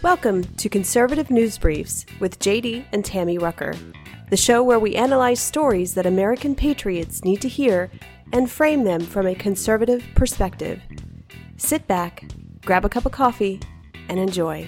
Welcome to Conservative News Briefs with JD and Tammy Rucker, the show where we analyze stories that American patriots need to hear and frame them from a conservative perspective. Sit back, grab a cup of coffee, and enjoy.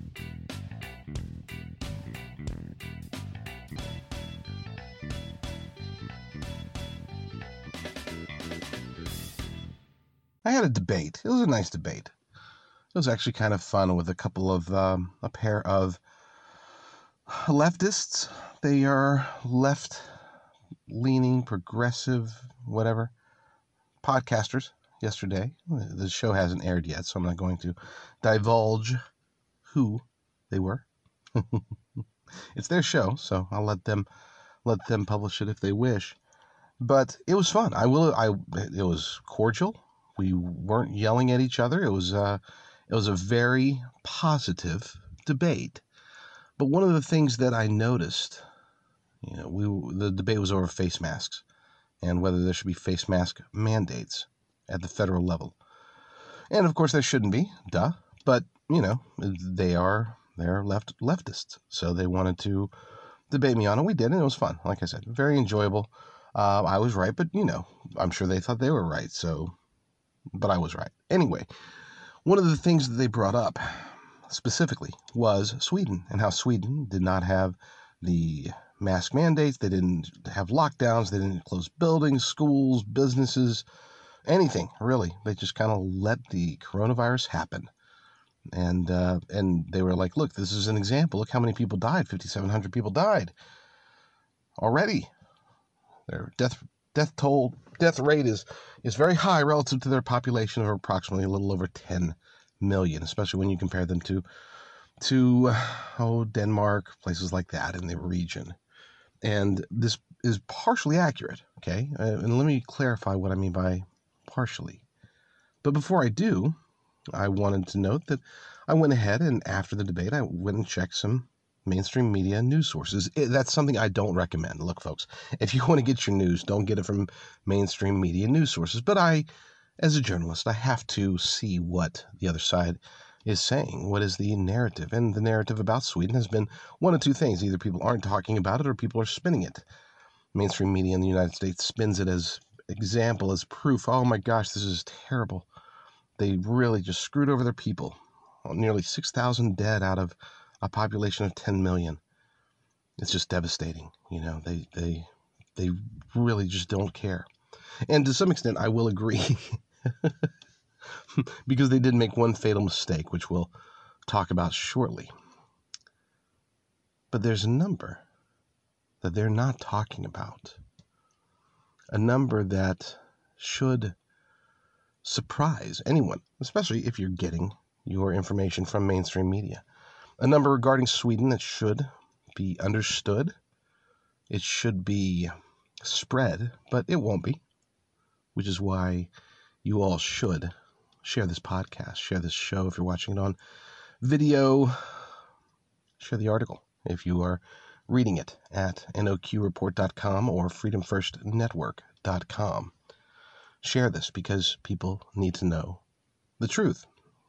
I had a debate. It was a nice debate. It was actually kind of fun with a pair of leftists. They are left-leaning, progressive, whatever, podcasters yesterday. The show hasn't aired yet, so I'm not going to divulge who they were. It's their show, so I'll let them publish it if they wish. But it was fun. It was cordial. We weren't yelling at each other. It was a very positive debate. But one of the things that I noticed, the debate was over face masks and whether there should be face mask mandates at the federal level. And of course there shouldn't be, duh. But, they're leftists. So they wanted to debate me on it. We did, and it was fun. Like I said, very enjoyable. I was right, but, I'm sure they thought they were right. But I was right. Anyway, one of the things that they brought up specifically was Sweden and how Sweden did not have the mask mandates. They didn't have lockdowns. They didn't close buildings, schools, businesses, anything, really. They just kind of let the coronavirus happen. And they were like, look, this is an example. Look how many people died. 5,700 people died already. Their death rate is very high relative to their population of approximately a little over 10 million, especially when you compare them to Denmark, places like that in the region. And this is partially accurate, okay? And let me clarify what I mean by partially. But before I do, I wanted to note that I went ahead and after the debate, I went and checked some mainstream media news sources. That's something I don't recommend. Look, folks, if you want to get your news, don't get it from mainstream media news sources. But as a journalist, I have to see what the other side is saying. What is the narrative? And the narrative about Sweden has been one of two things. Either people aren't talking about it or people are spinning it. Mainstream media in the United States spins it as example, as proof. Oh my gosh, this is terrible. They really just screwed over their people. Nearly 6,000 dead out of a population of 10 million. It's just devastating. They really just don't care. And to some extent, I will agree. Because they did make one fatal mistake, which we'll talk about shortly. But there's a number that they're not talking about. A number that should surprise anyone, especially if you're getting your information from mainstream media. A number regarding Sweden that should be understood. It should be spread, but it won't be, which is why you all should share this podcast, share this show if you're watching it on video, share the article if you are reading it at noqreport.com or freedomfirstnetwork.com. Share this because people need to know the truth.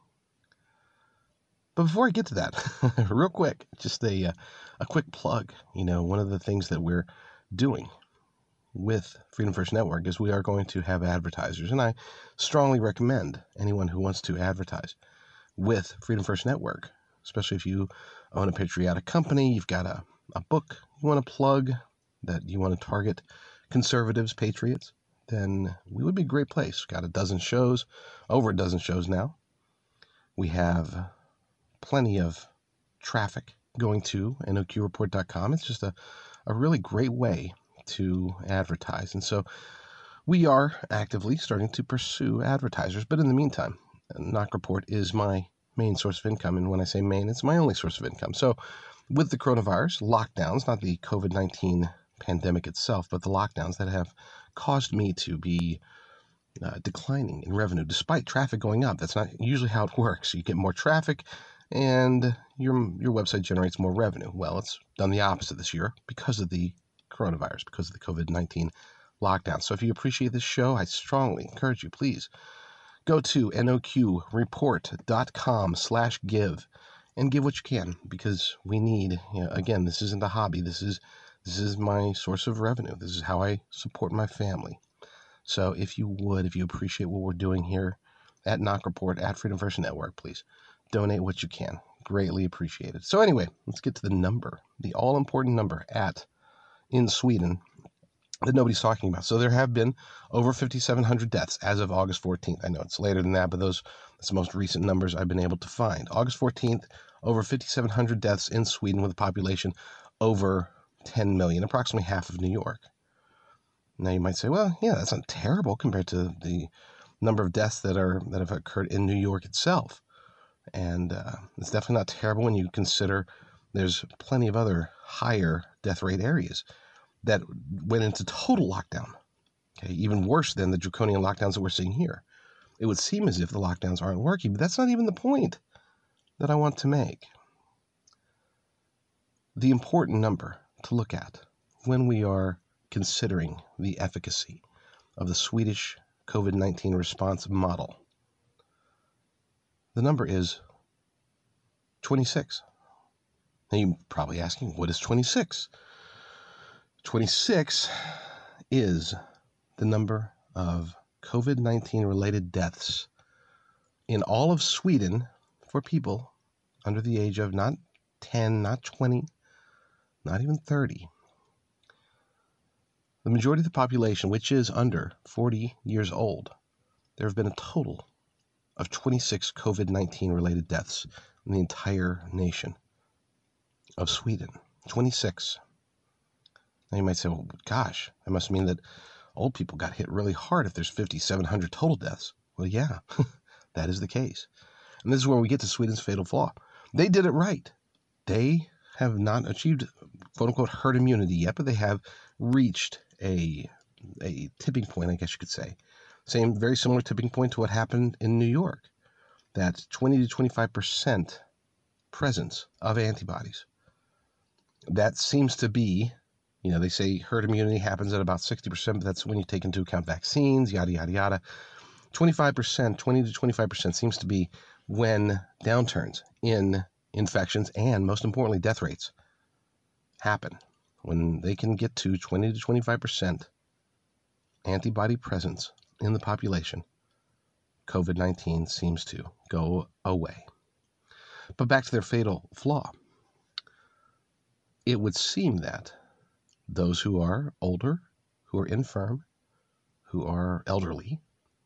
But before I get to that, real quick, just a quick plug. One of the things that we're doing with Freedom First Network is we are going to have advertisers. And I strongly recommend anyone who wants to advertise with Freedom First Network, especially if you own a patriotic company, you've got a book you want to plug, that you want to target conservatives, patriots, then we would be a great place. Got over a dozen shows now. We have plenty of traffic going to noqreport.com. It's just a really great way to advertise. And so we are actively starting to pursue advertisers. But in the meantime, Knock Report is my main source of income. And when I say main, it's my only source of income. So with the coronavirus, lockdowns, not the COVID-19 pandemic itself, but the lockdowns that have caused me to be declining in revenue despite traffic going up. That's not usually how it works. You get more traffic and your website generates more revenue. Well, it's done the opposite this year because of the coronavirus, because of the COVID-19 lockdown. So if you appreciate this show, I strongly encourage you, please go to noqreport.com/give and give what you can, because we need, again, this isn't a hobby. This is my source of revenue. This is how I support my family. So if you appreciate what we're doing here at Knock Report, at Freedom First Network, please donate what you can. Greatly appreciated. So anyway, let's get to the number, the all-important number in Sweden that nobody's talking about. So there have been over 5,700 deaths as of August 14th. I know it's later than that, but that's the most recent numbers I've been able to find. August 14th, over 5,700 deaths in Sweden, with a population over 10 million, approximately half of New York. Now you might say, well, yeah, that's not terrible compared to the number of deaths that have occurred in New York itself. And it's definitely not terrible when you consider there's plenty of other higher death rate areas that went into total lockdown. Okay, even worse than the draconian lockdowns that we're seeing here. It would seem as if the lockdowns aren't working, but that's not even the point that I want to make. The important number to look at when we are considering the efficacy of the Swedish COVID-19 response model, the number is 26. Now you're probably asking, what is 26? 26 is the number of COVID-19 related deaths in all of Sweden for people under the age of not 10, not 20, not even 30. The majority of the population, which is under 40 years old, there have been a total of 26 COVID-19 related deaths in the entire nation of Sweden. 26. Now you might say, well, gosh, that must mean that old people got hit really hard if there's 5,700 total deaths. Well, yeah, that is the case. And this is where we get to Sweden's fatal flaw. They did it right. They have not achieved, quote-unquote, herd immunity yet, but they have reached a tipping point, I guess you could say. Very similar tipping point to what happened in New York. That 20 to 25% presence of antibodies. That seems to be, they say herd immunity happens at about 60%, but that's when you take into account vaccines, yada, yada, yada. 20 to 25% seems to be when downturns in infections and, most importantly, death rates happen. When they can get to 20 to 25% antibody presence in the population, COVID-19 seems to go away. But back to their fatal flaw. It would seem that those who are older, who are infirm, who are elderly,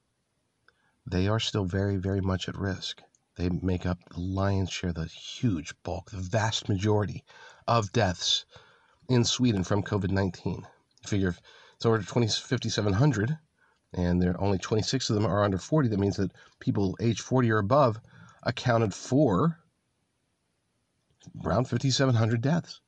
they are still very, very much at risk. They make up the lion's share, the huge bulk, the vast majority of deaths in Sweden from COVID-19. You figure if it's over 5,700 and there are only 26 of them are under 40, that means that people age 40 or above accounted for around 5,700 deaths.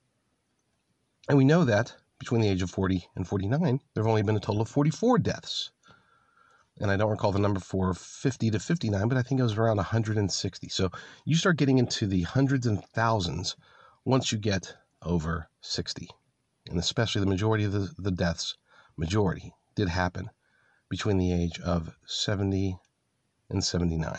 And we know that between the age of 40 and 49, there have only been a total of 44 deaths. And I don't recall the number for 50 to 59, but I think it was around 160. So you start getting into the hundreds and thousands once you get over 60. And especially the majority of the deaths, did happen between the age of 70 and 79.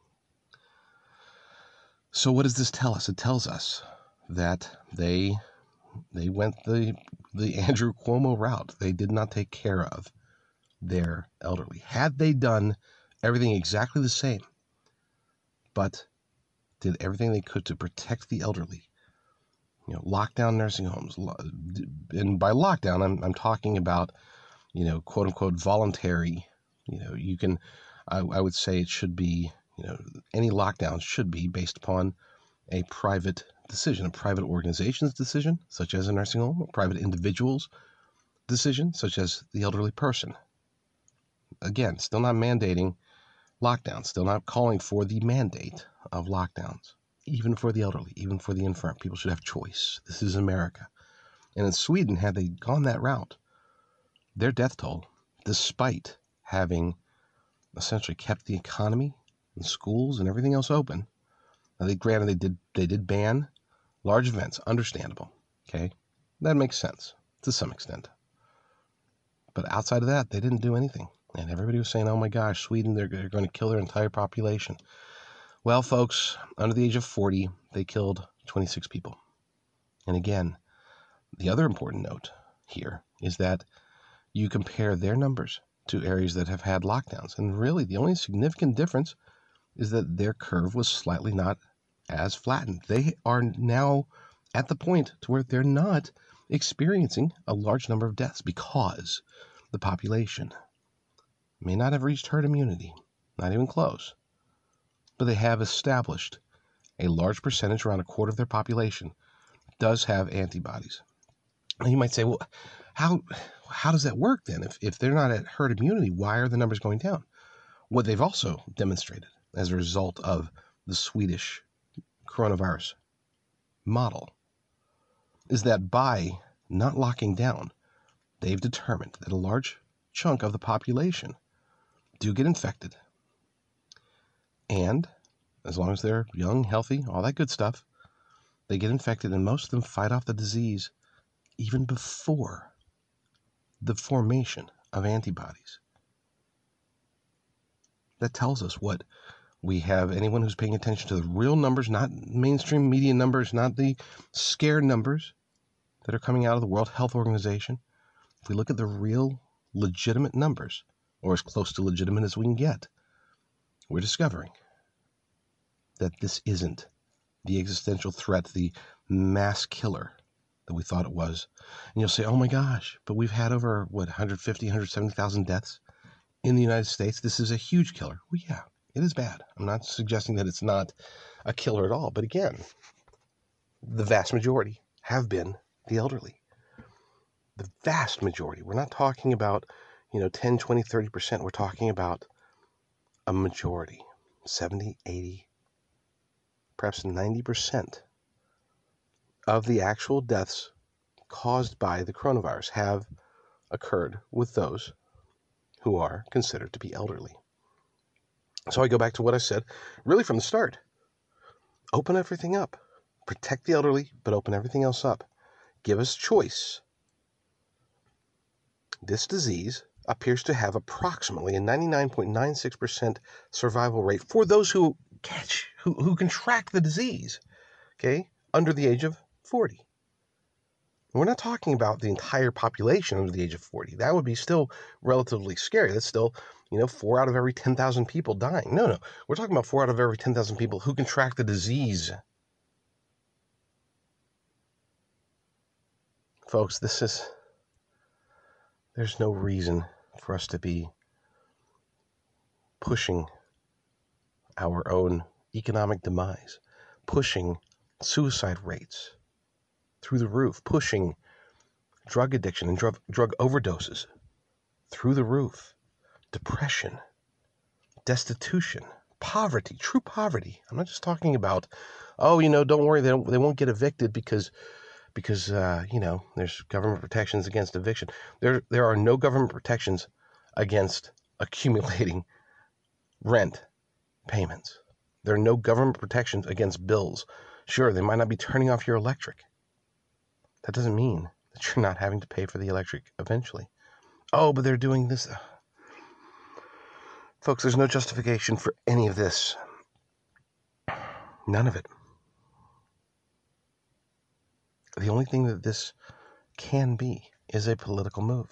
So what does this tell us? It tells us that they went the Andrew Cuomo route. They did not take care of their elderly. Had they done everything exactly the same, but did everything they could to protect the elderly, lock down nursing homes, and by lockdown, I'm talking about, quote unquote, voluntary, you can, I would say it should be, any lockdown should be based upon a private decision, a private organization's decision, such as a nursing home, a private individual's decision, such as the elderly person. Again, still not mandating lockdowns, still not calling for the mandate of lockdowns, even for the elderly, even for the infirm. People should have choice. This is America. And in Sweden, had they gone that route, their death toll, despite having essentially kept the economy and schools and everything else open, now they did ban large events, understandable, okay? That makes sense to some extent. But outside of that, they didn't do anything. And everybody was saying, oh my gosh, Sweden, they're going to kill their entire population. Well, folks, under the age of 40, they killed 26 people. And again, the other important note here is that you compare their numbers to areas that have had lockdowns. And really, the only significant difference is that their curve was slightly not as flattened. They are now at the point to where they're not experiencing a large number of deaths because the population may not have reached herd immunity, not even close, but they have established a large percentage, around a quarter of their population, does have antibodies. And you might say, well, how does that work then? If they're not at herd immunity, why are the numbers going down? What they've also demonstrated as a result of the Swedish coronavirus model is that by not locking down, they've determined that a large chunk of the population do get infected. And as long as they're young, healthy, all that good stuff, they get infected, and most of them fight off the disease even before the formation of antibodies. That tells us what we have. Anyone who's paying attention to the real numbers, not mainstream media numbers, not the scare numbers that are coming out of the World Health Organization. If we look at the real legitimate numbers, or as close to legitimate as we can get, we're discovering that this isn't the existential threat, the mass killer that we thought it was. And you'll say, oh my gosh, but we've had over, 150, 170,000 deaths in the United States. This is a huge killer. Well, yeah, it is bad. I'm not suggesting that it's not a killer at all. But again, the vast majority have been the elderly. The vast majority. We're not talking about, 10, 20, 30%. We're talking about a majority, 70, 80, perhaps 90% of the actual deaths caused by the coronavirus have occurred with those who are considered to be elderly. So I go back to what I said really from the start. Open everything up. Protect the elderly, but open everything else up. Give us choice. This disease appears to have approximately a 99.96% survival rate for those who contract the disease, okay, under the age of 40. We're not talking about the entire population under the age of 40. That would be still relatively scary. That's still, 4 out of every 10,000 people dying. No. We're talking about 4 out of every 10,000 people who contract the disease. Folks, there's no reason for us to be pushing our own economic demise, pushing suicide rates through the roof, pushing drug addiction and drug overdoses through the roof, depression, destitution, poverty, true poverty. I'm not just talking about, don't worry, they won't get evicted because there's government protections against eviction. There are no government protections against accumulating rent payments. There are no government protections against bills. Sure, they might not be turning off your electric. That doesn't mean that you're not having to pay for the electric eventually. Oh, but they're doing this. Folks, there's no justification for any of this. None of it. The only thing that this can be is a political move.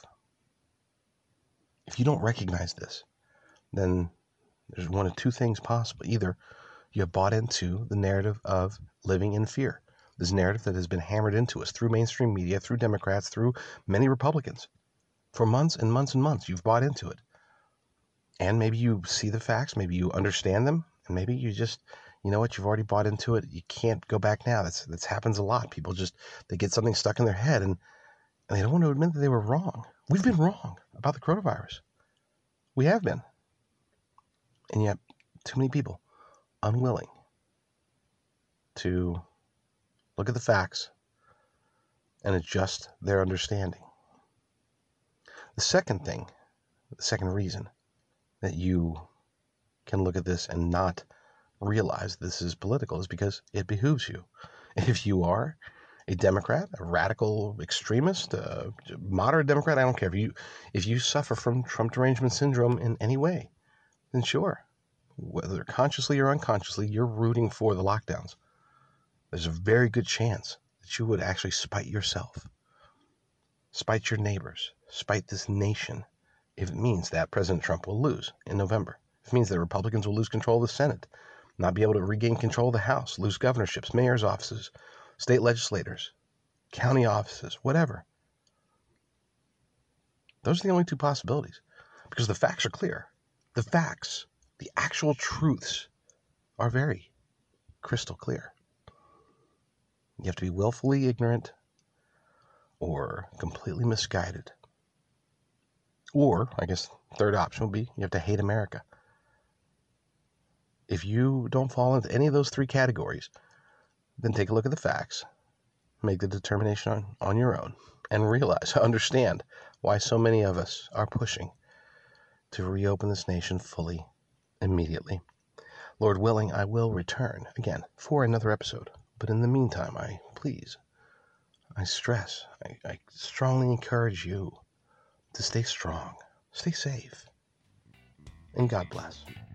If you don't recognize this, then there's one of two things possible. Either you have bought into the narrative of living in fear, this narrative that has been hammered into us through mainstream media, through Democrats, through many Republicans. For months and months and months, you've bought into it. And maybe you see the facts, maybe you understand them, and maybe you just, you've already bought into it. You can't go back now. That happens a lot. People they get something stuck in their head and they don't want to admit that they were wrong. We've been wrong about the coronavirus. We have been. And yet, too many people unwilling to look at the facts and adjust their understanding. The second reason that you can look at this and not realize this is political is because it behooves you. If you are a Democrat, a radical extremist, a moderate Democrat, I don't care. If you suffer from Trump derangement syndrome in any way, then sure, whether consciously or unconsciously, you're rooting for the lockdowns. There's a very good chance that you would actually spite yourself, spite your neighbors, spite this nation, if it means that President Trump will lose in November. If it means that Republicans will lose control of the Senate, not be able to regain control of the House, lose governorships, mayor's offices, state legislators, county offices, whatever. Those are the only two possibilities, because the facts are clear. The facts, the actual truths, are very crystal clear. You have to be willfully ignorant or completely misguided. Or, I guess, third option would be you have to hate America. If you don't fall into any of those three categories, then take a look at the facts, make the determination on your own, and understand why so many of us are pushing to reopen this nation fully, immediately. Lord willing, I will return again for another episode. But in the meantime, I strongly encourage you to stay strong, stay safe, and God bless.